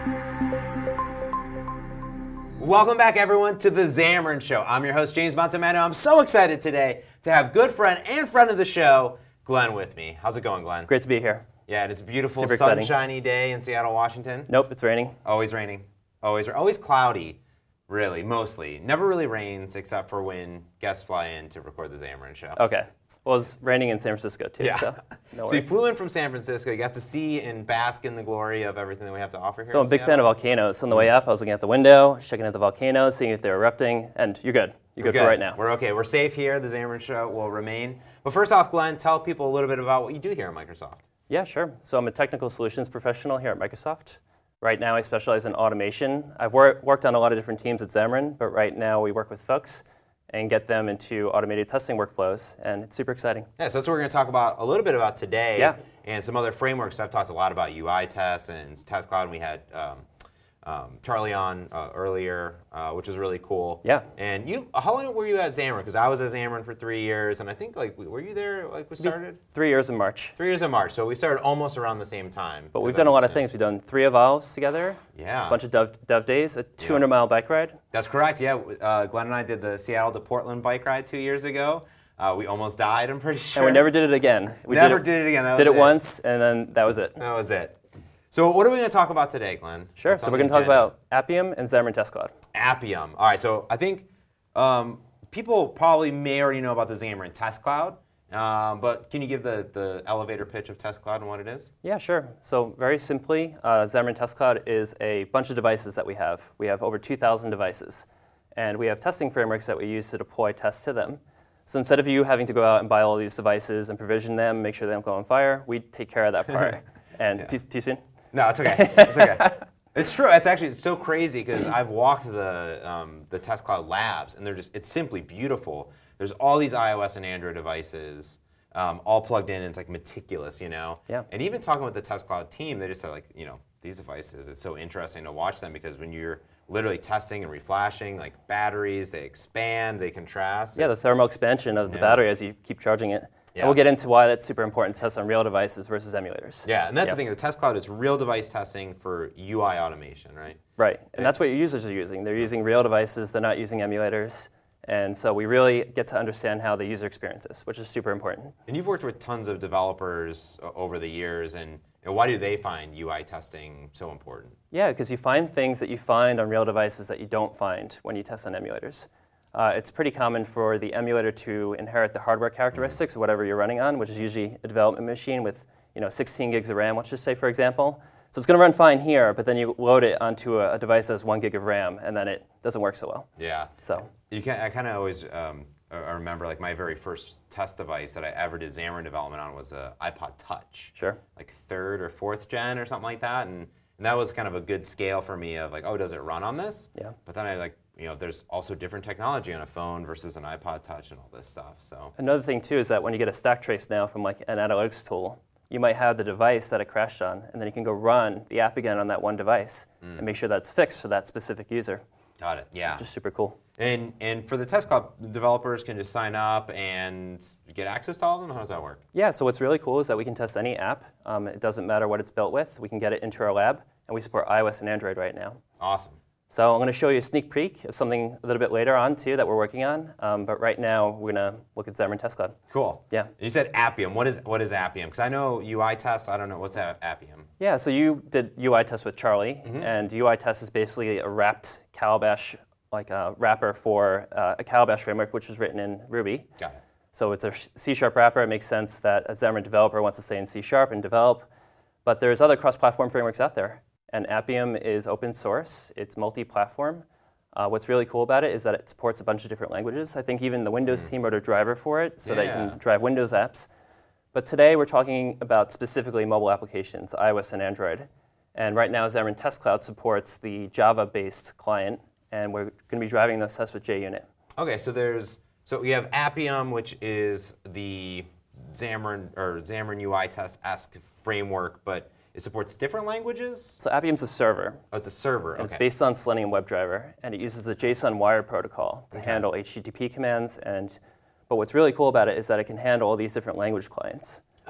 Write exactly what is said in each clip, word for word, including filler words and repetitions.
Welcome back, everyone, to the Xamarin Show. I'm your host, James Montemano. I'm so excited today to have good friend and friend of the show, Glenn, with me. How's it going, Glenn? Great to be here. Yeah, and it's a beautiful, Super sunshiny day in Seattle, Washington. Nope, it's raining. Always raining. Always, always cloudy, really, mostly. Never really rains except for when guests fly in to record the Xamarin Show. Okay. Well, it's raining in San Francisco, too, Yeah. so no So you worries. flew in from San Francisco. You got to see and bask in the glory of everything that we have to offer here. So I'm in a big fan Seattle. of volcanoes. On the way up, I was looking at the window, checking out the volcanoes, seeing if they're erupting, and you're good. You're We're good, for right now. We're okay. We're safe here. The Xamarin Show will remain. But first off, Glenn, tell people a little bit about what you do here at Microsoft. Yeah, sure. So I'm a technical solutions professional here at Microsoft. Right now, I specialize in automation. I've wor- worked on a lot of different teams at Xamarin, but right now we work with folks and get them into automated testing workflows, and it's super exciting. Yeah, so that's what we're going to talk about a little bit about today. Yeah. And some other frameworks. I've talked a lot about U I tests and Test Cloud, and we had um, um, Charlie on uh, earlier, uh, which is really cool. Yeah. And you, how long were you at Xamarin? Because I was at Xamarin for three years, and I think like were you there like we started? Three years in March. Three years in March, so we started almost around the same time. But we've Because done I a lot was- of things. We've done three evolves together, Yeah. a bunch of dev, dev days, a two hundred mile bike ride. That's correct, yeah. Uh, Glenn and I did the Seattle to Portland bike ride two years ago. Uh, we almost died, I'm pretty sure. And we never did it again. We Never did it, did it again. That did was it once, and then that was it. That was it. So what are we going to talk about today, Glenn? Sure. What's So on we're the going to talk agenda? about Appium and Xamarin Test Cloud. Appium. All right, so I think um, people probably may already know about the Xamarin Test Cloud, um, but can you give the, the elevator pitch of Test Cloud and what it is? Yeah, sure. So very simply, uh, Xamarin Test Cloud is a bunch of devices that we have. We have over two thousand devices, and we have testing frameworks that we use to deploy tests to them. So instead of you having to go out and buy all these devices and provision them, make sure they don't go on fire, we take care of that part. And Yeah. too, too soon? No, it's okay. It's okay. It's true. It's actually it's so crazy because I've walked the um, the Test Cloud labs, and they're just it's simply beautiful. There's all these iOS and Android devices, um, all plugged in, and it's like meticulous, you know. Yeah. And even talking with the Test Cloud team, they just said like, you know, these devices. It's so interesting to watch them because when you're literally testing and reflashing, like batteries, they expand, they contrast. Yeah, the thermal expansion of the Yeah. battery as you keep charging it. Yeah. And we'll get into why that's super important to test on real devices versus emulators. Yeah, and that's Yeah. the thing. The Test Cloud is real device testing for U I automation, right? Right, and that's what your users are using. They're using real devices, they're not using emulators. And so we really get to understand how the user experience is, which is super important. And you've worked with tons of developers o- over the years, and, and why do they find U I testing so important? Yeah, because you find things that you find on real devices that you don't find when you test on emulators. Uh, it's pretty common for the emulator to inherit the hardware characteristics of whatever you're running on, which is usually a development machine with you know, sixteen gigs of RAM, let's just say, for example. So it's going to run fine here, but then you load it onto a, a device that has one gig of RAM, and then it doesn't work so well. Yeah. So You can, I kind of always um, I I remember like my very first test device that I ever did Xamarin development on was a iPod Touch. Sure. Like third or fourth gen or something like that, and, and that was kind of a good scale for me of like, oh, does it run on this? Yeah. But then I like, you know, there's also different technology on a phone versus an iPod Touch and all this stuff. So another thing too is that when you get a stack trace now from like an analytics tool, you might have the device that it crashed on, and then you can go run the app again on that one device Mm. and make sure that's fixed for that specific user. got it. Yeah. Just super cool. And and for the Test Cloud, the developers can just sign up and get access to all of them? How does that work? Yeah, so what's really cool is that we can test any app. Um, it doesn't matter what it's built with. We can get it into our lab, and we support iOS and Android right now. Awesome. So I'm going to show you a sneak peek of something a little bit later on too that we're working on. Um, but right now we're going to look at Xamarin Test Cloud. Cool. Yeah. You said Appium. What is what is Appium? Because I know U I tests. I don't know what's a- Appium. Yeah, so you did U I test with Charlie, Mm-hmm. and U I test is basically a wrapped Calabash, like a wrapper for uh, a Calabash framework, which was written in Ruby. Got it. So it's a C-sharp wrapper. It makes sense that a Xamarin developer wants to stay in C-sharp and develop. But there's other cross-platform frameworks out there, and Appium is open source. It's multi-platform. Uh, what's really cool about it is that it supports a bunch of different languages. I think even the Windows team wrote a driver for it so that you Yeah. can drive Windows apps. But today we're talking about specifically mobile applications, iOS and Android. And right now Xamarin Test Cloud supports the Java-based client, and we're going to be driving those tests with JUnit. Okay, so there's so we have Appium, which is the Xamarin or Xamarin U I test-esque framework, but it supports different languages. So Appium's a server, Oh, it's a server. and Okay. it's based on Selenium WebDriver, and it uses the JSON wire protocol to Okay. handle H T T P commands. And but what's really cool about it is that it can handle all these different language clients.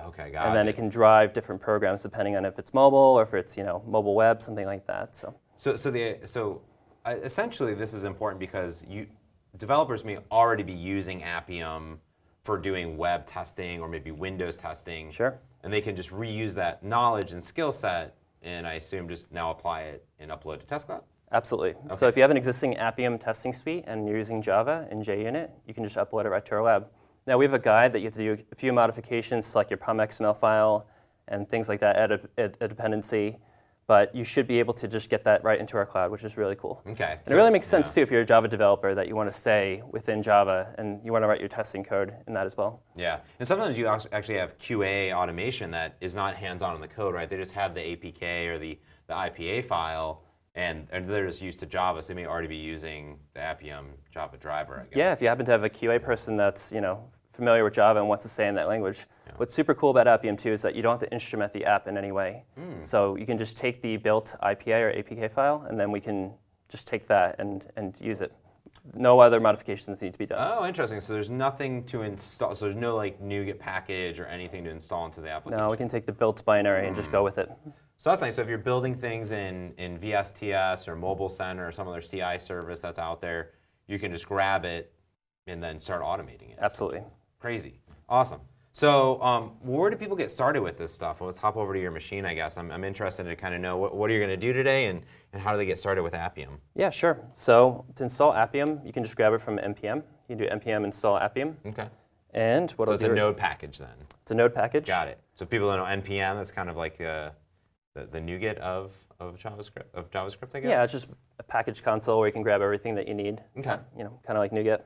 Okay, got and then it. it can drive different programs depending on if it's mobile or if it's, you know, mobile web, something like that. So, So, so the so uh, essentially, this is important because you developers may already be using Appium for doing web testing or maybe Windows testing. Sure. And they can just reuse that knowledge and skill set, and I assume just now apply it and upload to Test Cloud? Absolutely. Okay. So if you have an existing Appium testing suite and you're using Java and JUnit, you can just upload it right to our lab. Now we have a guide that you have to do a few modifications, like your pom X M L file and things like that, add a, add a dependency. But you should be able to just get that right into our cloud, which is really cool. Okay. And so, it really makes sense, yeah. too, if you're a Java developer, that you want to stay within Java and you want to write your testing code in that as well. Yeah. And sometimes you actually have Q A automation that is not hands-on in the code, right? They just have the A P K or the, the I P A file, and, and they're just used to Java, so they may already be using the Appium Java driver, I guess. Yeah, if you happen to have a Q A person that's, you know, familiar with Java and wants to stay in that language. Yeah. What's super cool about Appium too is that you don't have to instrument the app in any way. Mm. So you can just take the built I P A or A P K file, and then we can just take that and, and use it. No other modifications need to be done. Oh, interesting. So there's nothing to install. So there's no like NuGet package or anything to install into the application. No, we can take the built binary mm. and just go with it. So that's nice. So if you're building things in, in V S T S or Mobile Center or some other C I service that's out there, you can just grab it and then start automating it. Absolutely. Crazy. Awesome. So um, where do people get started with this stuff? Well, let's hop over to your machine, I guess. I'm, I'm interested to kind of know what, what are you going to do today and, and how do they get started with Appium? Yeah, sure. So to install Appium, you can just grab it from N P M. You can do N P M install Appium. Okay. And what so I'll it's do a node package then? It's a node package. Got it. So people don't know N P M, that's kind of like uh, the, the NuGet of, of JavaScript, of JavaScript, I guess? Yeah, it's just a package console where you can grab everything that you need. Okay. You know, kind of like NuGet.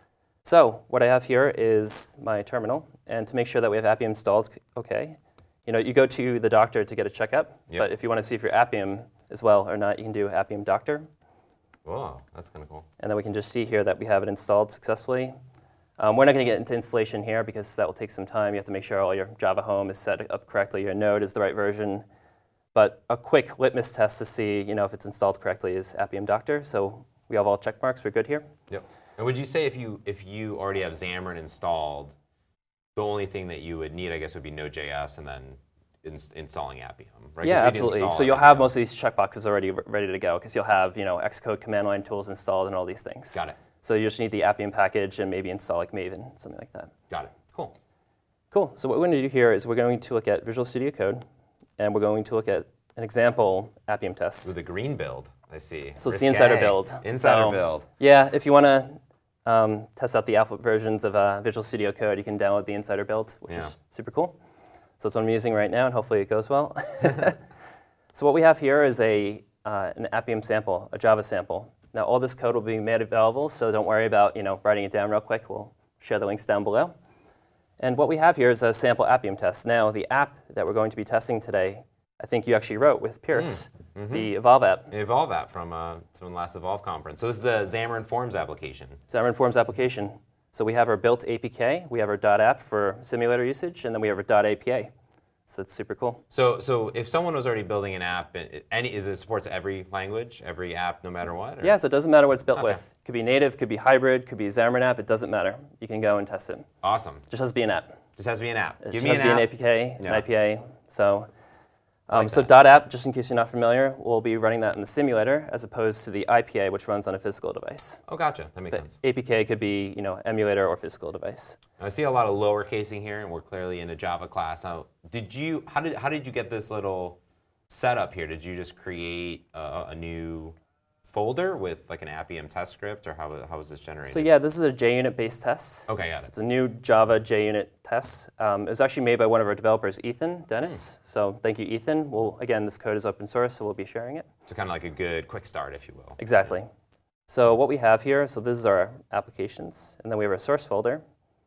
So what I have here is my terminal, and to make sure that we have Appium installed, okay, you know, you go to the doctor to get a checkup, yep. but if you want to see if your Appium is well or not, you can do Appium doctor. Whoa, that's kind of cool. And then we can just see here that we have it installed successfully. Um, we're not going to get into installation here because that will take some time. You have to make sure all your Java home is set up correctly, your node is the right version. But a quick litmus test to see, you know, if it's installed correctly is Appium doctor. So we have all check marks. We're good here. Yep. And would you say if you if you already have Xamarin installed, the only thing that you would need, I guess, would be Node.js and then ins installing Appium, right? Yeah, absolutely. So you'll have most of these checkboxes already ready to go because you'll have, you know, Xcode command line tools installed and all these things. Got it. So you just need the Appium package and maybe install like Maven, something like that. Got it. Cool. Cool. So what we're going to do here is we're going to look at Visual Studio Code, and we're going to look at an example Appium test. With a green build, I see. So it's Risque. the insider build. Insider so, build. Yeah, if you want to um, test out the alpha versions of uh, Visual Studio Code, you can download the insider build, which yeah. is super cool. So that's what I'm using right now, and hopefully it goes well. So what we have here is a uh, an Appium sample, a Java sample. Now all this code will be made available, so don't worry about, you know, writing it down real quick. We'll share the links down below. And what we have here is a sample Appium test. Now the app that we're going to be testing today, I think you actually wrote with Pierce, mm. mm-hmm. the Evolve app. The Evolve app from, uh, from the last Evolve conference. So this is a Xamarin Forms application. Xamarin Forms application. So we have our built A P K, we have our .app for simulator usage, and then we have our .A P A. So that's super cool. So, so if someone was already building an app, any is it supports every language, every app, no matter what? Or? Yeah, so it doesn't matter what it's built okay. with. Could be native, could be hybrid, could be a Xamarin app. It doesn't matter. You can go and test it. Awesome. Just has to be an app. Just has to be an app. It Give just me has an to be app. an A P K, yeah. an I P A. So, um, like so .app, just in case you're not familiar, we'll be running that in the simulator as opposed to the I P A, which runs on a physical device. Oh, gotcha. That makes the sense. A P K could be, you know, emulator or physical device. I see a lot of lowercasing here, and we're clearly in a Java class. Now, did you? How did how did you get this little setup here? Did you just create a, a new folder with like an Appium test script, or how how was this generated? So yeah, this is a JUnit-based test. Okay, got so it. It's a new Java JUnit test. Um, it was actually made by one of our developers, Ethan Dennis. Hmm. So thank you, Ethan. Well, again, this code is open source, so we'll be sharing it. So kind of like a good quick start, if you will. Exactly. Yeah. So what we have here, so this is our applications, and then we have our source folder.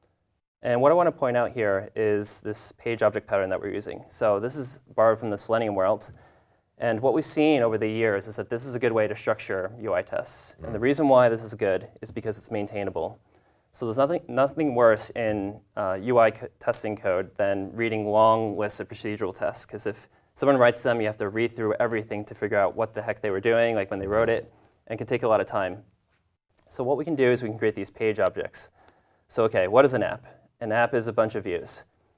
And what I want to point out here is this page object pattern that we're using. So this is borrowed from the Selenium world. And what we've seen over the years is that this is a good way to structure U I tests. Mm. And the reason why this is good is because it's maintainable. So there's nothing, nothing worse in uh, U I co testing code than reading long lists of procedural tests. Because if someone writes them, you have to read through everything to figure out what the heck they were doing, like when they wrote it. And it can take a lot of time. So what we can do is we can create these page objects. So okay, what is an app? An app is a bunch of views.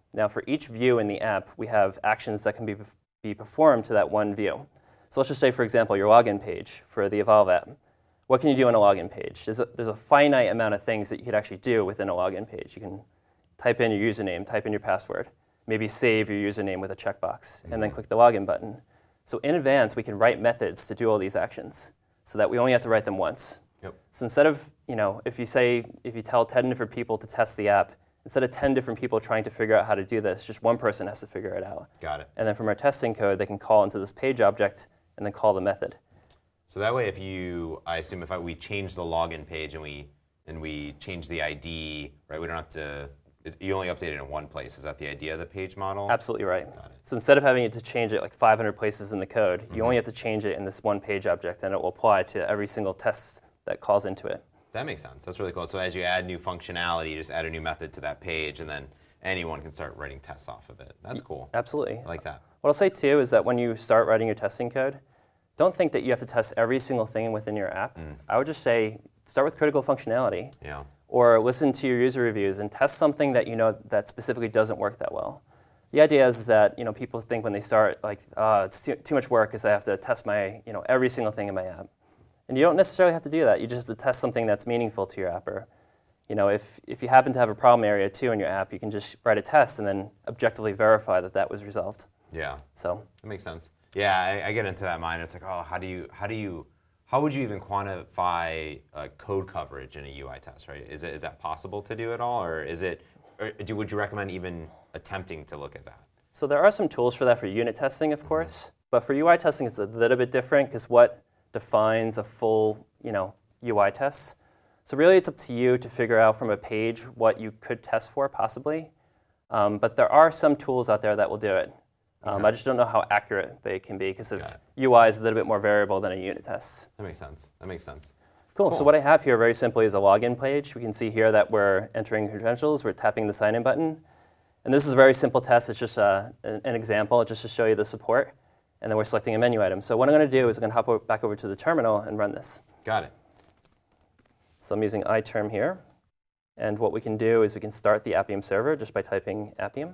Now, for each view in the app, we have actions that can be, be performed to that one view. So let's just say, for example, your login page for the Evolve app. What can you do on a login page? There's a, there's a finite amount of things that you could actually do within a login page. You can type in your username, type in your password, maybe save your username with a checkbox, mm-hmm. and then click the login button. So in advance, we can write methods to do all these actions so that we only have to write them once. Yep. So instead of, you know, if you say, if you tell ten different people to test the app, instead of ten different people trying to figure out how to do this, just one person has to figure it out. Got it. And then from our testing code, they can call into this page object and then call the method. So that way, if you, I assume if I, we change the login page and we and we change the I D, right? We don't have to. It, you only update it in one place. Is that the idea of the page model? Absolutely right. Got it. So instead of having to change it like five hundred places in the code, Mm-hmm. you only have to change it in this one page object, and it will apply to every single test that calls into it. That makes sense. That's really cool. So as you add new functionality, you just add a new method to that page, and then anyone can start writing tests off of it. That's cool. Absolutely. I like that. What I'll say too is that when you start writing your testing code, don't think that you have to test every single thing within your app. Mm. I would just say start with critical functionality, Yeah. or listen to your user reviews and test something that you know that specifically doesn't work that well. The idea is that you know people think when they start like, oh, it's too, too much work because I have to test my you know every single thing in my app. And you don't necessarily have to do that. You just have to test something that's meaningful to your app. Or, you know, if, if you happen to have a problem area too in your app, you can just write a test and then objectively verify that that was resolved. Yeah. So That makes sense. Yeah, I, I get into that mind. It's like, oh, how do you, how do you, how would you even quantify uh, code coverage in a U I test, right? Is it is that possible to do at all, or is it, or do, would you recommend even attempting to look at that? So there are some tools for that for unit testing, of course, mm-hmm. but for U I testing, it's a little bit different because what defines a full, you know, U I test. So really, it's up to you to figure out from a page what you could test for, possibly. Um, but there are some tools out there that will do it. Um, Okay. I just don't know how accurate they can be because of U I is a little bit more variable than a unit test. That makes sense. That makes sense. Cool. Cool. So what I have here very simply is a login page. We can see here that we're entering credentials. We're tapping the sign in button. And this is a very simple test. It's just a, an, an example just to show you the support. And then we're selecting a menu item. So what I'm going to do is I'm going to hop o- back over to the terminal and run this. Got it. So I'm using iTerm here. And what we can do is we can start the Appium server just by typing Appium.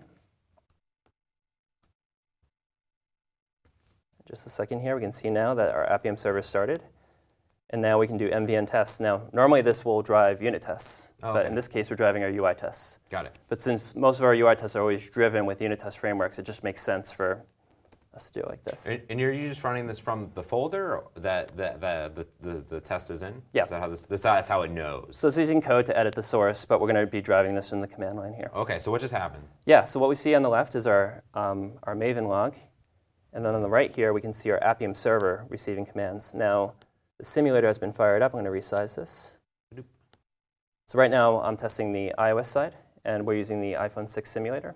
Just a second here, we can see now that our Appium server started. And now we can do M V N tests. Now, normally this will drive unit tests, Oh, but okay. in this case, we're driving our U I tests. Got it. But since most of our U I tests are always driven with unit test frameworks, it just makes sense for us to do it like this. And, and you're you just running this from the folder that the, the, the, the, the test is in? Yeah. Is that how this, this that's how it knows? So it's using code to edit the source, but we're going to be driving this from the command line here. Okay, so what just happened? Yeah, so what we see on the left is our, um, our Maven log. And then on the right here, we can see our Appium server receiving commands. Now, the simulator has been fired up. I'm going to resize this. So right now, I'm testing the iOS side, and we're using the iPhone six simulator.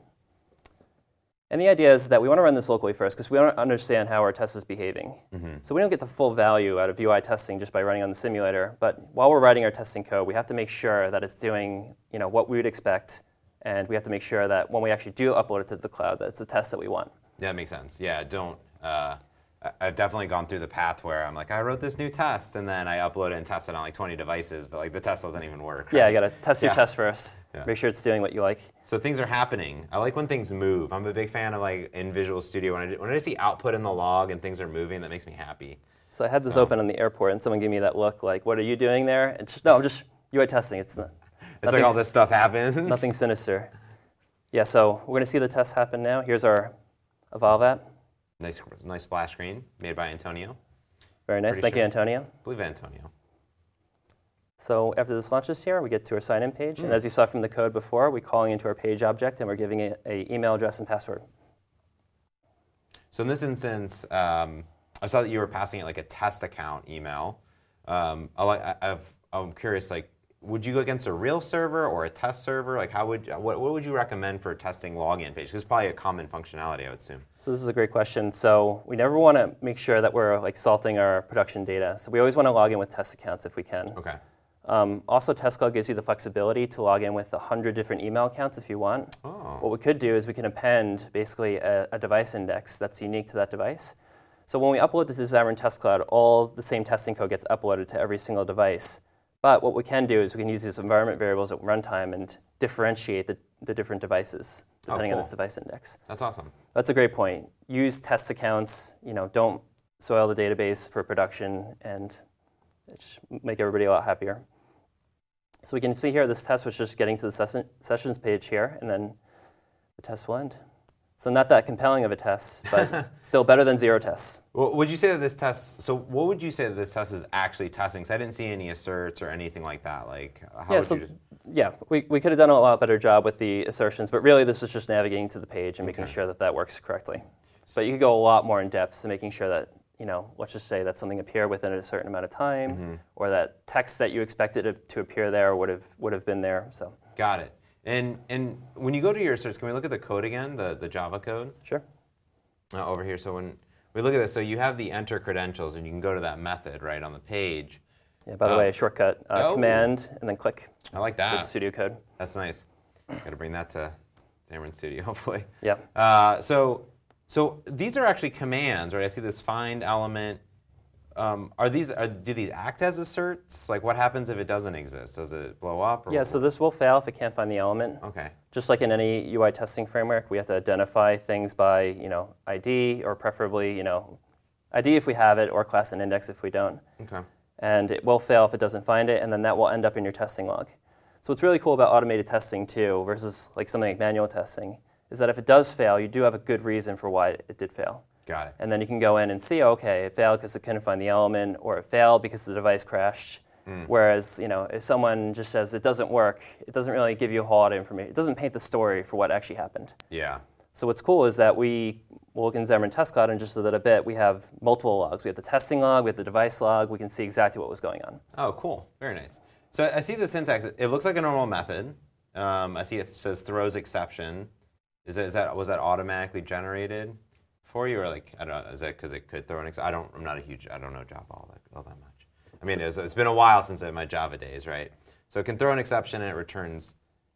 And the idea is that we want to run this locally first, because we want to understand how our test is behaving. Mm-hmm. So we don't get the full value out of U I testing just by running on the simulator. But while we're writing our testing code, we have to make sure that it's doing you know, what we would expect. And we have to make sure that when we actually do upload it to the cloud, that it's a test that we want. Yeah, that makes sense. Yeah, don't. Uh, I- I've definitely gone through the path where I'm like, I wrote this new test, and then I upload it and test it on like twenty devices, but like the test doesn't even work. Yeah, right? you got to test your Yeah. test first. Yeah. Make sure it's doing what you like. So things are happening. I like when things move. I'm a big fan of like in Visual Studio when I when I see output in the log and things are moving, that makes me happy. So I had this So- open on the airport, and someone gave me that look, like, "What are you doing there?" And just, no, I'm just U I testing. It's not. It's like all this stuff happens. Nothing sinister. Yeah. So we're going to see the test happen now. Here's our Evolve app. Nice, nice splash screen made by Antonio. Very nice. Pretty Thank sure. you, Antonio. I believe Antonio. So after this launches here, we get to our sign-in page. Mm. And as you saw from the code before, we're calling into our page object, and we're giving it a email address and password. So in this instance, um, I saw that you were passing it like a test account email. Um, I, like- I, I've, I'm curious, like, would you go against a real server or a test server? Like, how would what, what would you recommend for testing login page? This is probably a common functionality, I would assume. So this is a great question. So we never want to make sure that we're like salting our production data. So we always want to log in with test accounts if we can. Okay. Um, also, Test Cloud gives you the flexibility to log in with one hundred different email accounts if you want. Oh. What we could do is we can append basically a, a device index that's unique to that device. So when we upload this to Xamarin Test Cloud, all the same testing code gets uploaded to every single device. But what we can do is we can use these environment variables at runtime and differentiate the, the different devices. depending cool. on this device index. That's awesome. That's a great point. Use test accounts. You know, don't soil the database for production, and it should make everybody a lot happier. So we can see here this test was just getting to the session, sessions page here, and then the test will end. So not that compelling of a test, but still better than zero tests. Well, would you say that this test, so what would you say that this test is actually testing? Because I didn't see any asserts or anything like that. Like, how yeah, would so, you just... yeah, we, we could have done a lot better job with the assertions, but really this is just navigating to the page and making Okay. sure that that works correctly. But you could go a lot more in depth to making sure that, you know, let's just say that something appeared within a certain amount of time, Mm-hmm. or that text that you expected it to appear there would have would have been there. So Got it. And and when you go to your asserts, can we look at the code again, the, the Java code? sure. Uh, over here, so when we look at this, so you have the enter credentials, and you can go to that method right on the page. Yeah. By the Oh. way, shortcut uh, Oh. command and then click I like with that. the studio code. That's nice. Got to bring that to Xamarin Studio, hopefully. Yeah. Uh, so, so these are actually commands, right? I see this find element. Um, are these? Are, do these act as asserts? Like, what happens if it doesn't exist? Does it blow up? Or Yeah. So this will fail if it can't find the element. Okay. Just like in any U I testing framework, we have to identify things by, you know, I D, or preferably, you know, I D if we have it, or class and index if we don't. Okay. And it will fail if it doesn't find it, and then that will end up in your testing log. So what's really cool about automated testing too, versus like something like manual testing, is that if it does fail, you do have a good reason for why it did fail. Got it. And then you can go in and see, okay, it failed because it couldn't find the element, or it failed because the device crashed. Mm. Whereas, you know, if someone just says it doesn't work, it doesn't really give you a whole lot of information. It doesn't paint the story for what actually happened. Yeah. So what's cool is that we, we'll look in Xamarin Test Cloud in just a little bit, we have multiple logs. We have the testing log, we have the device log, we can see exactly what was going on. Oh, cool. Very nice. So I I see the syntax. It looks like a normal method. Um, I see it says throws exception. Is that, is that was that automatically generated for you, or like I don't know? Is that because it could throw an exception? I don't. I'm not a huge. I don't know Java all that all that much. I mean, it's, it's been a while since my Java days, right? So it can throw an exception and it returns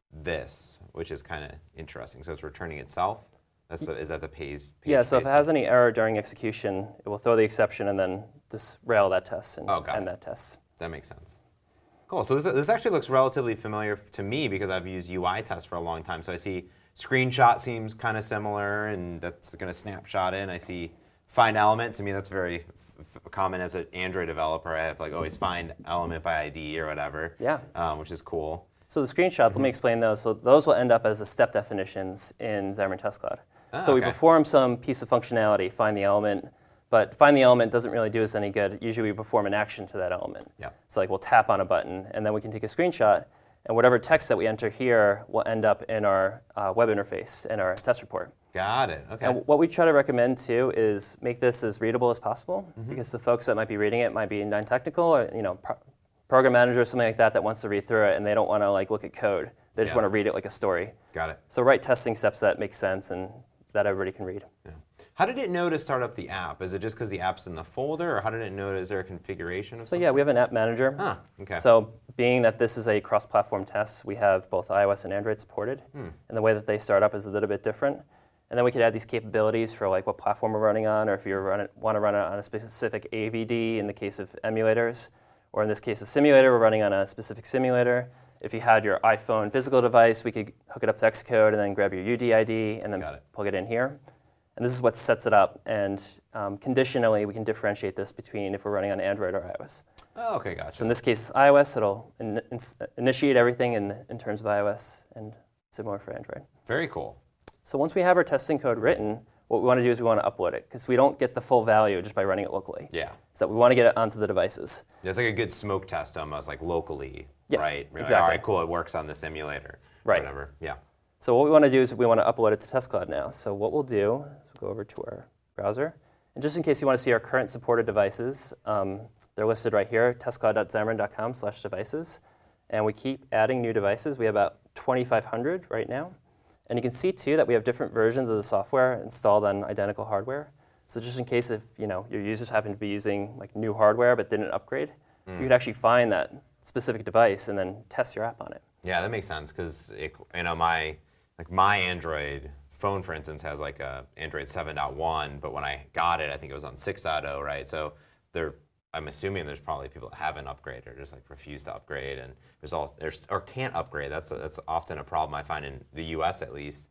this, which is kind of interesting. So it's returning itself. That's the. Is that the pays? Yeah, so if it has any error during execution, it will throw the exception and then just rail that test and Oh, got end it. that test. That makes sense. Cool. So this, this actually looks relatively familiar to me because I've used U I tests for a long time. So I see screenshot seems kind of similar, and that's going to snapshot in. I see find element. To me, that's very f- common as an Android developer. I have like always find element by I D or whatever. Yeah. Um, which is cool. So the screenshots, let me explain those. So those will end up as the step definitions in Xamarin Test Cloud. Ah, so we okay. perform some piece of functionality, find the element, but find the element doesn't really do us any good. Usually we perform an action to that element. Yeah. So like we'll tap on a button, and then we can take a screenshot, and whatever text that we enter here will end up in our uh, web interface, in our test report. Got it. Okay. And what we try to recommend too is make this as readable as possible, Mm-hmm. because the folks that might be reading it might be non-technical, or you know, pro- program manager or something like that that wants to read through it, and they don't want to like look at code. They just Yeah. want to read it like a story. Got it. So write testing steps that make sense and that everybody can read. Yeah. How did it know to start up the app? Is it just because the app's in the folder, or how did it know? Is there a configuration? Of So yeah, we have an app manager. Huh. Okay. So being that this is a cross-platform test, we have both iOS and Android supported, Hmm. and the way that they start up is a little bit different. And then we could add these capabilities for like what platform we're running on, or if you run it, want to run it on a specific A V D in the case of emulators, or in this case a simulator, we're running on a specific simulator. If you had your iPhone physical device, we could hook it up to Xcode and then grab your U D I D and then Got it. plug it in here. And this is what sets it up. And um, conditionally, we can differentiate this between if we're running on Android or iOS. Oh, okay, gotcha. So in this case, iOS, it'll in, in, initiate everything in, in terms of iOS, and similar for Android. Very cool. So once we have our testing code written, what we want to do is we want to upload it, because we don't get the full value just by running it locally. Yeah. So we want to get it onto the devices. It's like a good smoke test almost, like locally, Yeah, right? We're like, exactly. all right, cool, it works on the simulator. Right. Whatever, yeah. So what we want to do is we want to upload it to Test Cloud now. So what we'll do is we'll go over to our browser. And just in case you want to see our current supported devices, um, they're listed right here, testcloud dot xamarin dot com slash devices. And we keep adding new devices. We have about twenty-five hundred right now. And you can see, too, that we have different versions of the software installed on identical hardware. So just in case if you know your users happen to be using like new hardware but didn't upgrade, Mm. you could actually find that specific device and then test your app on it. Yeah, that makes sense because you know my like my Android phone, for instance, has like a Android seven point one, but when I got it, I think it was on six point oh, right? So there, I'm assuming there's probably people that haven't upgraded or just like refuse to upgrade, and there's all there's or can't upgrade. That's a, that's often a problem I find in the U S at least.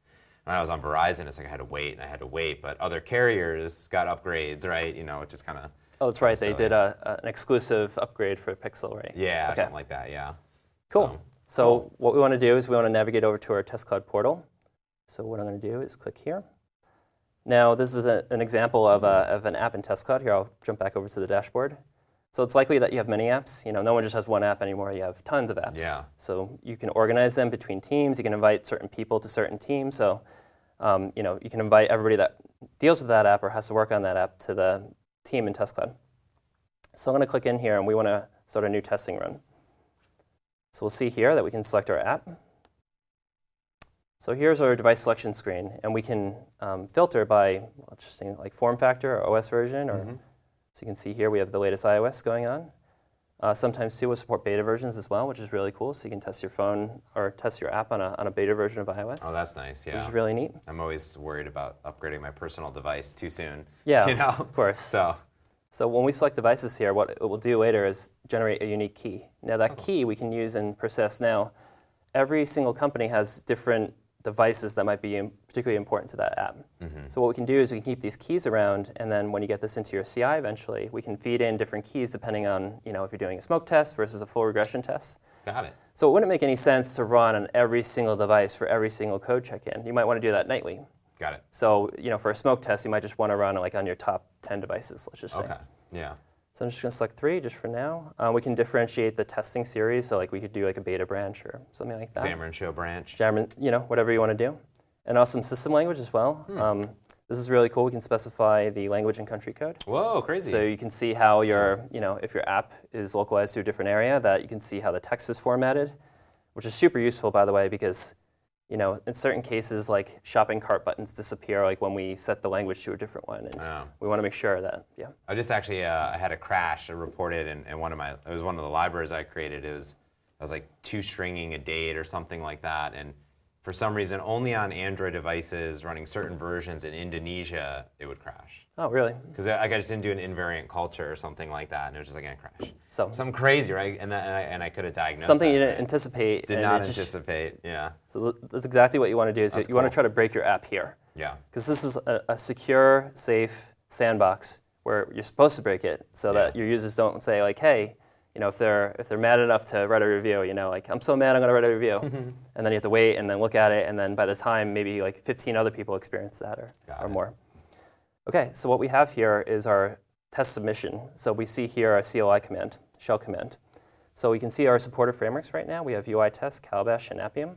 when I was on Verizon, it's like I had to wait and I had to wait, but other carriers got upgrades, right? You know, it just kind of. Oh, that's right. So, They did a, a, an exclusive upgrade for Pixel, right? Yeah, Okay. something like that. Yeah. Cool. So, So cool. what we want to do is we want to navigate over to our Test Cloud portal. So what I'm going to do is click here. Now this is a, an example of, a, of an app in Test Cloud. Here, I'll jump back over to the dashboard. So it's likely that you have many apps. You know, no one just has one app anymore. You have tons of apps. Yeah. So you can organize them between teams. You can invite certain people to certain teams. So um, you know, you can invite everybody that deals with that app or has to work on that app to the team in Test Cloud. So I'm going to click in here, and we want to start a new testing run. So we'll see here that we can select our app. So here's our device selection screen, and we can um, filter by, let's just say, like form factor or O S version. Or, Mm-hmm. So you can see here we have the latest iOS going on. Uh, sometimes too we'll support beta versions as well, which is really cool. So you can test your phone or test your app on a, on a beta version of iOS. Oh, that's nice. Yeah. Which is really neat. I'm always worried about upgrading my personal device too soon. Yeah, You know? of course. So. So when we select devices here, what it will do later is generate a unique key. Now that key we can use in Persist. Now, every single company has different devices that might be particularly important to that app. Mm-hmm. So what we can do is we can keep these keys around, and then when you get this into your C I eventually, we can feed in different keys depending on, you know, if you're doing a smoke test versus a full regression test. Got it. So it wouldn't make any sense to run on every single device for every single code check-in. You might want to do that nightly. Got it. So, you know, for a smoke test, you might just want to run like on your top ten devices, let's just say. Okay. Yeah. So I'm just going to select three just for now. Uh, we can differentiate the testing series, so like we could do like a beta branch or something like that. Xamarin Show branch. Xamarin, you know, whatever you want to do. And also system language as well. Hmm. Um, this is really cool. We can specify the language and country code. Whoa, crazy. So you can see how your, you know, if your app is localized to a different area, that you can see how the text is formatted, which is super useful, by the way, because, you know, in certain cases, like shopping cart buttons disappear, like when we set the language to a different one, and Oh. we want to make sure that, yeah. I just actually uh, I had a crash I reported in, in one of my it was one of the libraries I created. It was I was like two stringing a date or something like that, and for some reason only on Android devices running certain versions in Indonesia it would crash. Oh, really? Because I, I just didn't do an invariant culture or something like that, and it was just like gonna crash. So Something crazy, right? And that, and I, and I could have diagnosed something that, you didn't right? anticipate. Did and not it just- anticipate. Yeah. So that's exactly what you want to do. Is That's you want to cool. try to break your app here, Yeah. because this is a, a secure, safe sandbox where you're supposed to break it, so that Yeah. your users don't say like, hey, you know, if they're if they're mad enough to write a review, you know, like I'm so mad I'm gonna write a review, and then you have to wait and then look at it, and then by the time maybe like fifteen other people experience that or Got or it. more. Okay, so what we have here is our test submission. So we see here our C L I command, shell command. So we can see our supported frameworks right now. We have U I Test, Calabash, and Appium.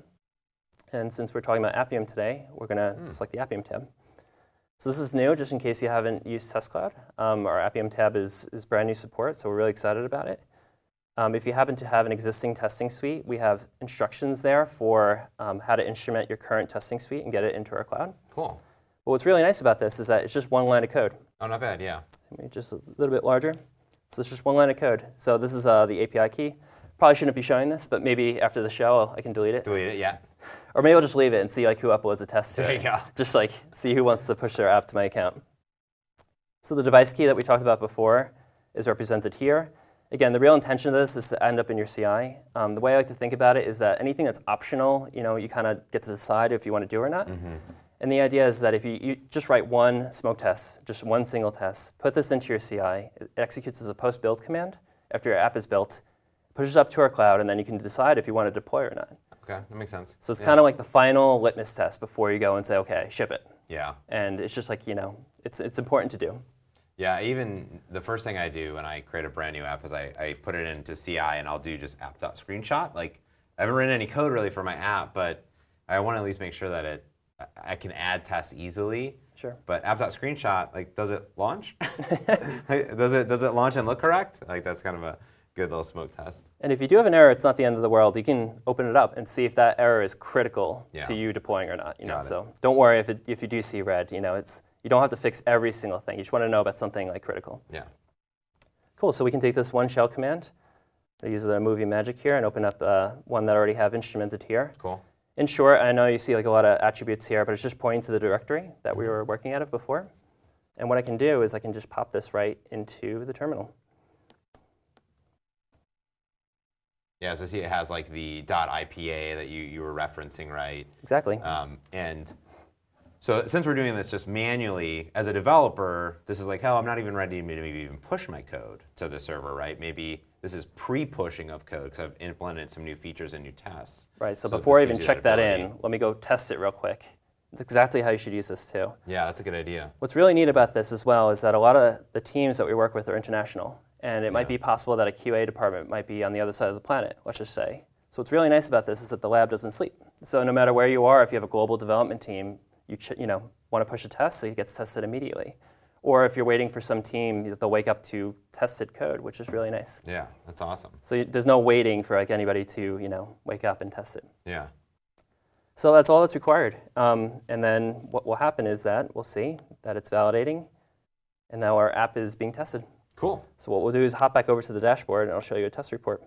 And since we're talking about Appium today, we're going to Mm. select the Appium tab. So this is new, just in case you haven't used Test Cloud. Um, our Appium tab is, is brand new support, so we're really excited about it. Um, if you happen to have an existing testing suite, we have instructions there for um, how to instrument your current testing suite and get it into our cloud. Cool. But what's really nice about this is that it's just one line of code. Oh, not bad. Yeah. Maybe just a little bit larger. So it's just one line of code. So this is uh, the A P I key. Probably shouldn't be showing this, but maybe after the show I can delete it. Delete it. Yeah. Or maybe I'll just leave it and see like who uploads a test to There it. you go. Just like see who wants to push their app to my account. So the device key that we talked about before is represented here. Again, the real intention of this is to end up in your C I. Um, the way I like to think about it is that anything that's optional, you know, you kind of get to decide if you want to do or not. Mm-hmm. And the idea is that if you, you just write one smoke test, just one single test, put this into your C I, it executes as a post-build command after your app is built, pushes up to our cloud, and then you can decide if you want to deploy or not. Okay, that makes sense. So it's Yeah. kind of like the final litmus test before you go and say, okay, ship it. Yeah. And it's just like, you know, it's it's important to do. Yeah, even the first thing I do when I create a brand new app is I, I put it into C I and I'll do just app.screenshot. Like, I haven't written any code really for my app, but I want to at least make sure that it I can add tests easily. Sure. But app.screenshot, like, does it launch? does it does it launch and look correct? Like, that's kind of a good little smoke test. And if you do have an error, it's not the end of the world. You can open it up and see if that error is critical Yeah. to you deploying or not. You know, Got it. so don't worry if it, if you do see red. You know, it's you don't have to fix every single thing. You just want to know about something like critical. Yeah. Cool. So we can take this one shell command. I use the movie magic here and open up uh, one that I already have instrumented here. Cool. In short, I know you see like a lot of attributes here, but it's just pointing to the directory that we were working out of before. And what I can do is I can just pop this right into the terminal. Yeah, so see it has like the .ipa that you, you were referencing, right? Exactly. Um, and So since we're doing this just manually, as a developer, this is like, hell, I'm not even ready to maybe even push my code to the server, right? Maybe this is pre-pushing of code because I've implemented some new features and new tests. Right, so, So before I this even gives you check that that ability. in, let me go test it real quick. It's exactly how you should use this too. Yeah, that's a good idea. What's really neat about this as well is that a lot of the teams that we work with are international. And it might Yeah. be possible that a Q A department might be on the other side of the planet, let's just say. So what's really nice about this is that the lab doesn't sleep. So no matter where you are, if you have a global development team, you ch- you know want to push a test, so it gets tested immediately. Or if you're waiting for some team, they'll wake up to tested code, which is really nice. Yeah, that's awesome. So you, there's no waiting for like anybody to you know wake up and test it. Yeah. So that's all that's required. Um, and then what will happen is that we'll see that it's validating, and now our app is being tested. Cool. So what we'll do is hop back over to the dashboard, and I'll show you a test report.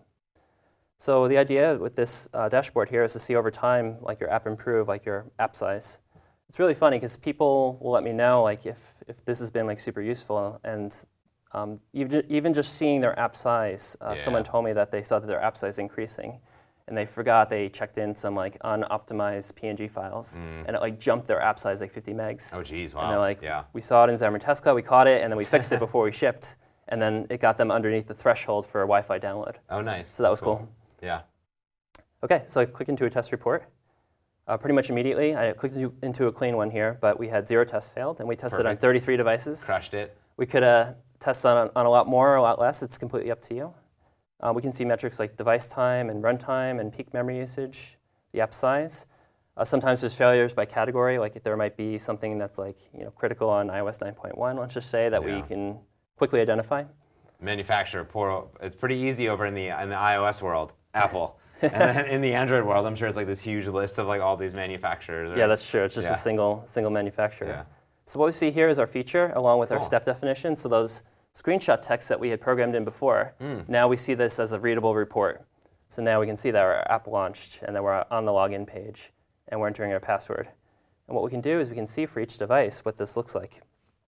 So the idea with this uh, dashboard here is to see over time, like your app improve, like your app size. It's really funny because people will let me know like if, if this has been like super useful, and um, even, even just seeing their app size, uh, Yeah. someone told me that they saw that their app size increasing, and they forgot they checked in some like unoptimized P N G files, and it like jumped their app size like fifty megs. Oh, geez, wow. And they're like, yeah. we saw it in Xamarin Test Cloud, we caught it, and then we fixed it before we shipped, and then it got them underneath the threshold for a Wi-Fi download. Oh, nice. So that That's was cool. Yeah. Okay, so I click into a test report. Uh, pretty much immediately, I clicked into, into a clean one here, but we had zero tests failed, and we tested Perfect. on thirty-three devices. Crushed it. We could uh, test on, on a lot more or a lot less. It's completely up to you. Uh, we can see metrics like device time and runtime and peak memory usage, the app size. Uh, sometimes there's failures by category, like if there might be something that's like you know critical on i O S nine point one, let's just say, that Yeah. we can quickly identify. Manufacturer portal. It's pretty easy over in the in the iOS world, Apple. And then in the Android world, I'm sure it's like this huge list of like all these manufacturers. Yeah, that's true. It's just Yeah. a single single manufacturer. Yeah. So what we see here is our feature along with our Cool. step definition. So those screenshot texts that we had programmed in before, Mm. now we see this as a readable report. So now we can see that our app launched and that we're on the login page and we're entering our password. And what we can do is we can see for each device what this looks like.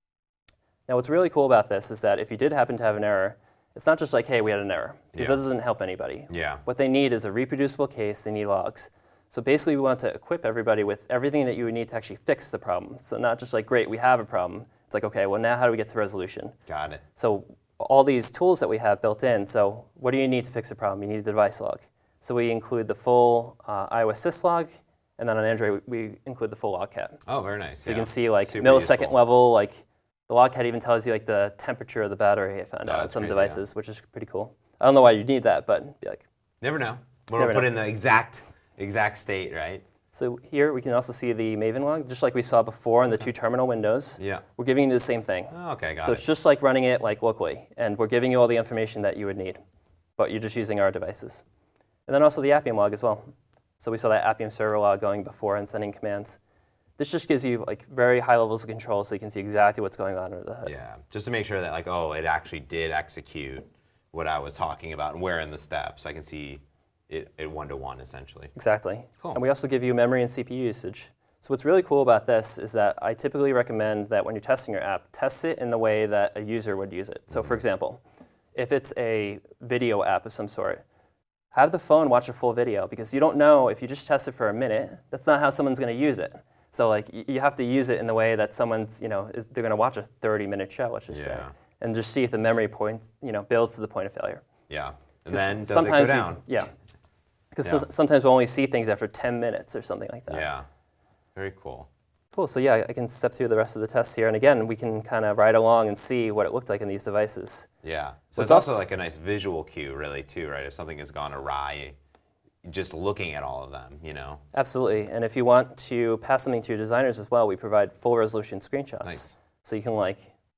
Now what's really cool about this is that if you did happen to have an error, it's not just like, hey, we had an error, because Yeah. that doesn't help anybody. Yeah. What they need is a reproducible case, they need logs. So basically we want to equip everybody with everything that you would need to actually fix the problem. So not just like, great, we have a problem. It's like, okay, well now how do we get to resolution? Got it. So all these tools that we have built in, so what do you need to fix a problem? You need the device log. So we include the full uh, iOS syslog, and then on Android we we include the full logcat. Oh, very nice. So yeah. you can see like Super millisecond useful. level, like the logcat even tells you like the temperature of the battery I found Oh, out on that's some crazy, yeah. devices, which is pretty cool. I don't know why you need that, but be like. Never know. We'll Never put know. in the exact exact state, right? So here we can also see the Maven log, just like we saw before in the two terminal windows. Yeah. We're giving you the same thing. Oh, okay, got So it. it's just like running it like locally, and we're giving you all the information that you would need, but you're just using our devices. And then also the Appium log as well. So we saw that Appium server log going before and sending commands. This just gives you like very high levels of control, so you can see exactly what's going on under the hood. Yeah, just to make sure that like, oh, it actually did execute what I was talking about and where in the steps. I can see it, it one-to-one essentially. Exactly. Cool. And we also give you memory and C P U usage. So what's really cool about this is that I typically recommend that when you're testing your app, test it in the way that a user would use it. So for example, if it's a video app of some sort, have the phone watch a full video, because you don't know if you just test it for a minute, that's not how someone's going to use it. So like y- you have to use it in the way that someone's, you know, is, they're going to watch a thirty minute show, let's just say, Yeah. and just see if the memory point, you know, builds to the point of failure. Yeah, and 'Cause then does it go sometimes you- down? yeah. Because Yeah. sometimes we'll only see things after ten minutes or something like that. Yeah, very cool. Cool, so yeah, I can step through the rest of the tests here, and again, we can kind of ride along and see what it looked like in these devices. Yeah, so What's it's also also- like a nice visual cue, really, too, right? If something has gone awry, just looking at all of them, you know. Absolutely, and if you want to pass something to your designers as well, we provide full resolution screenshots. Nice. So you can like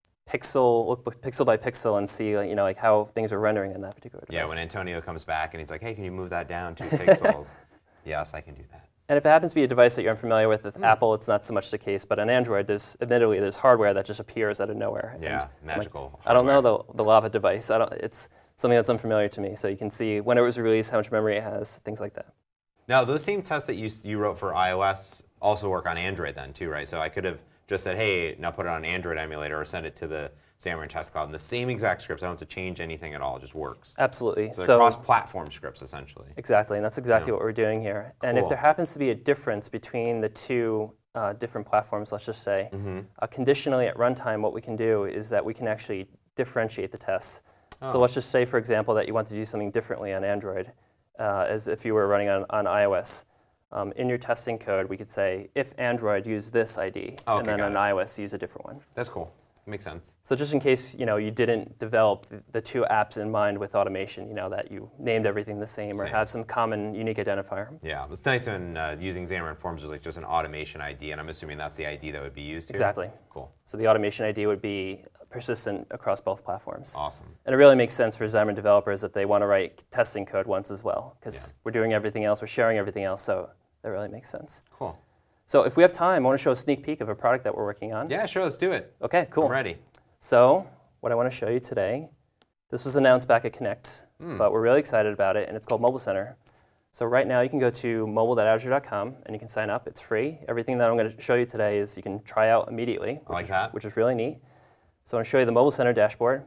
pixel, look b- pixel by pixel and see like, you know, like how things are rendering in that particular device. Yeah, when Antonio comes back and he's like, "Hey, can you move that down two pixels?" Yes, I can do that. And if it happens to be a device that you're unfamiliar with, with Hmm. Apple, it's not so much the case, but on Android, there's admittedly there's hardware that just appears out of nowhere. Yeah, And I'm like, magical. I don't know hardware. the, the Lava device. I don't, it's something that's unfamiliar to me. So you can see when it was released, how much memory it has, things like that. Now, those same tests that you you wrote for iOS also work on Android then too, right? So I could have just said, "Hey, now put it on Android emulator," or send it to the Xamarin Test Cloud, and the same exact scripts. I don't have to change anything at all. It just works. Absolutely. So, they're So cross-platform scripts essentially. exactly, and that's exactly Yeah. what we're doing here. And if Cool. there happens to be a difference between the two uh, different platforms, let's just say, Mm-hmm. uh, conditionally at runtime, what we can do is that we can actually differentiate the tests. Oh. So let's just say, for example, that you want to do something differently on Android, uh, as if you were running on, on iOS. Um, in your testing code, we could say, if Android, use this I D, Okay, and then got on it. iOS, use a different one. That's cool. Makes sense. So just in case you know you didn't develop the, the two apps in mind with automation, you know that you named everything the same, or Same. have some common unique identifier. Yeah, it's nice when uh, using Xamarin Forms was like just an automation I D, and I'm assuming that's the I D that would be used here. Exactly. Cool. So the automation I D would be persistent across both platforms. Awesome. And it really makes sense for Xamarin developers that they want to write testing code once as well, because Yeah. we're doing everything else, we're sharing everything else, so that really makes sense. Cool. So if we have time, I want to show a sneak peek of a product that we're working on. Yeah, sure. Let's do it. Okay, cool. I'm ready. So what I want to show you today, this was announced back at Connect, Mm. but we're really excited about it, and it's called Mobile Center. So right now you can go to mobile dot azure dot com and you can sign up. It's free. Everything that I'm going to show you today is you can try out immediately, which, like is, that. which is really neat. So I want to show you the Mobile Center dashboard.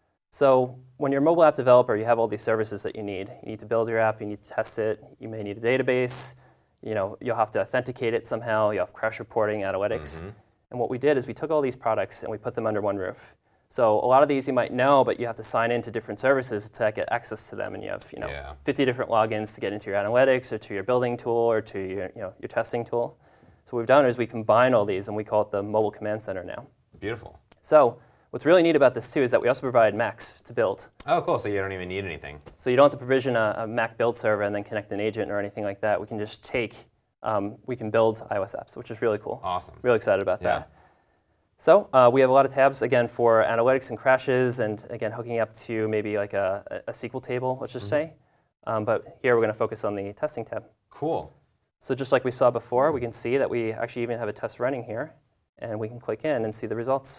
So when you're a mobile app developer, you have all these services that you need. You need to build your app, you need to test it, you may need a database, you know, you'll have to authenticate it somehow, you have crash reporting, analytics. Mm-hmm. And what we did is we took all these products and we put them under one roof. So a lot of these you might know, but you have to sign into different services to get access to them, and you have you know Yeah. fifty different logins to get into your analytics or to your building tool or to your you know your testing tool. So what we've done is we combine all these and we call it the Mobile Command Center now. Beautiful. So what's really neat about this too is that we also provide Macs to build. Oh, cool. So you don't even need anything. So you don't have to provision a, a Mac build server and then connect an agent or anything like that. We can just take, um, we can build iOS apps, which is really cool. Awesome. Really excited about Yeah. that. So uh, we have a lot of tabs, again, for analytics and crashes, and again, hooking up to maybe like a, a S Q L table, let's just Mm-hmm. say. Um, but here we're going to focus on the testing tab. Cool. So just like we saw before, we can see that we actually even have a test running here, and we can click in and see the results.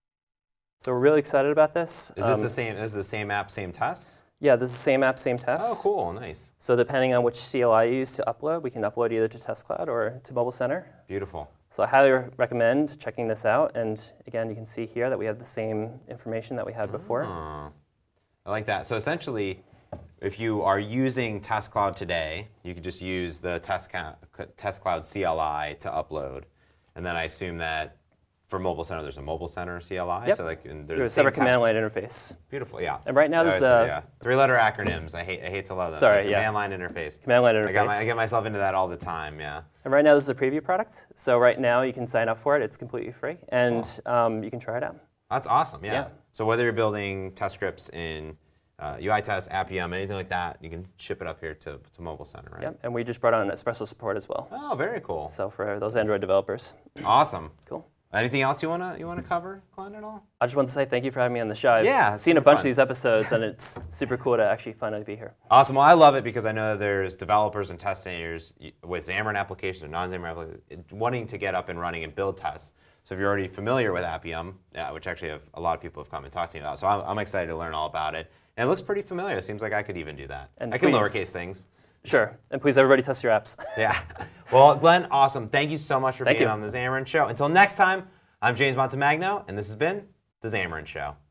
So we're really excited about this. Is this Um, the same? Is this the same app, same tests? Yeah, this is the same app, same tests. Oh, cool. Nice. So depending on which C L I you use to upload, we can upload either to Test Cloud or to Mobile Center. Beautiful. So I highly re- recommend checking this out. And again, you can see here that we have the same information that we had before. Oh, I like that. So essentially, if you are using Test Cloud today, you could just use the Test, Ca- Test Cloud C L I to upload. And then I assume that for Mobile Center, there's a Mobile Center C L I. Yep. So like, and There's there's a the same separate command tests. line interface. Beautiful, yeah. And right now Oh, this, so, uh, yeah. Three-letter acronyms. I hate, I hate to love them. Sorry, so yeah. Command line interface. Command line I, got my, I interface. get myself into that all the time, yeah. And right now this is a preview product. So right now you can sign up for it. It's completely free. And um, you can try it out. That's awesome, yeah. Yeah. So whether you're building test scripts in uh, U I test, Appium, anything like that, you can ship it up here to, to Mobile Center, right? Yep. And we just brought on Espresso support as well. Oh, very cool. So for those Android developers. Awesome. Cool. Anything else you wanna you wanna cover, Glenn, at all? I just want to say thank you for having me on the show. I've Yeah, it's seen a super bunch fun. of these episodes, and it's super cool to actually finally be here. Awesome. Well, I love it because I know that there's developers and test engineers with Xamarin applications or non-Xamarin applications wanting to get up and running and build tests. So if you're already familiar with Appium, yeah, which actually have, a lot of people have come and talked to me about, so I'm, I'm excited to learn all about it. And it looks pretty familiar. It seems like I could even do that. And I can please- lowercase things. Sure. And please, everybody, test your apps. Yeah. Well, Glenn, awesome. Thank you so much for Thank being you. on the Xamarin Show. Until next time, I'm James Montemagno, and this has been the Xamarin Show.